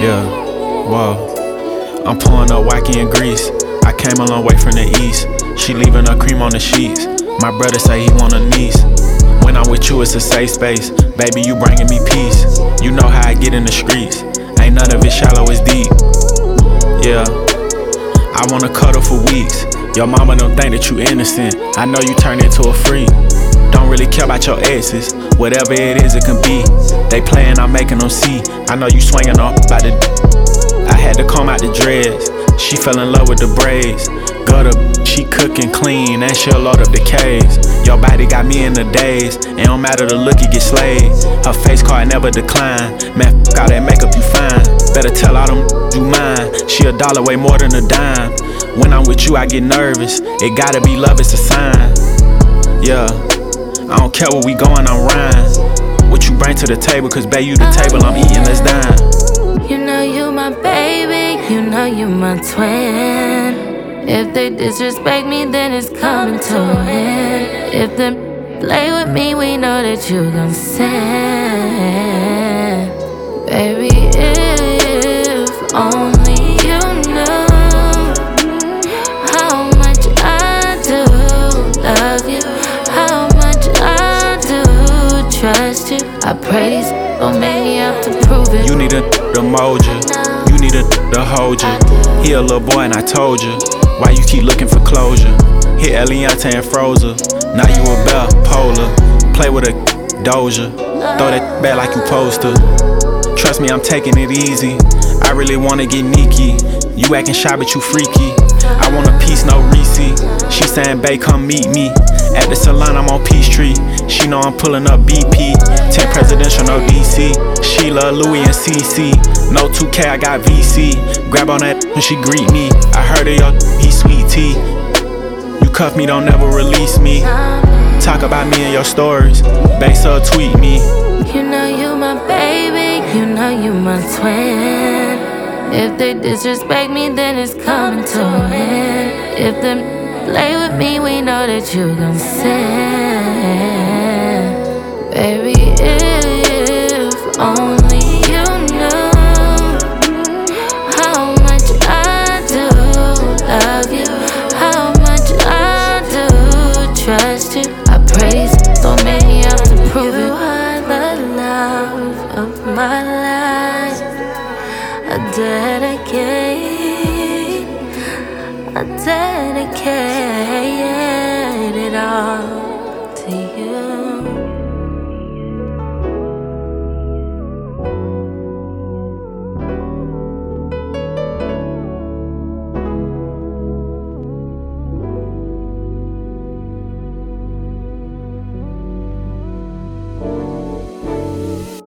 Yeah, whoa. I'm pulling up wacky and grease. I came a long way from the east. She leaving her cream on the sheets. My brother say he want a niece. When I'm with you, it's a safe space. Baby, you bringing me peace. You know how I get in the streets. Ain't none of it shallow, it's deep. Yeah, I wanna cuddle for weeks. Your mama don't think that you innocent. I know you turned into a freak. Don't really care about your exes. Whatever it is, it can be. They playin', I'm making them see. I know you swinging off by the. I had to comb out the dreads. She fell in love with the braids. Gutter, she cookin' clean and she'll load up the caves. Your body got me in the daze. It don't matter the look, you get slayed. Her face card never decline. Man, f*** all that makeup, you fine. Better tell all them you mine. She $1 way more than a dime. When I'm with you, I get nervous. It gotta be love, it's a sign. Yeah, I don't care where we going, I'm rhyme. What you bring to the table, cause babe, you the table, I'm eating, let's dine. You know you my baby, you know you my twin. If they disrespect me, then it's coming to an end. If they play with me, we know that you gon' sin. Baby, if only you knew how much I do love you, how much I do trust you. I pray these don't make me have to prove it. You need a to mold you, you need a to hold you. He a little boy and I told you. Why you keep looking for closure? Hit Eliante and Frozer. Now you a bell, polar. Play with a doja. Throw that back like you supposed to. Trust me, I'm taking it easy. I really wanna get Nikki. You acting shy, but you freaky. I want a piece, no receipt. She saying, babe, come meet me. At the salon, I'm on Peachtree. She know I'm pulling up BP. 10 presidential, no DC. Sheila, Louis, and CC. No 2K, I got VC. Grab on that when she greet me. I heard of your, he sweet tea. You cuff me, don't never release me. Talk about me in your stories. Babe, so tweet me. You know you my baby, you know you my twin. If they disrespect me, then it's coming to an end. If they play with me, we know that you gon' sin. Baby, if only you knew how much I do love you, how much I do trust you. I pray these don't make me have to prove it. You are the love of my life. I dedicate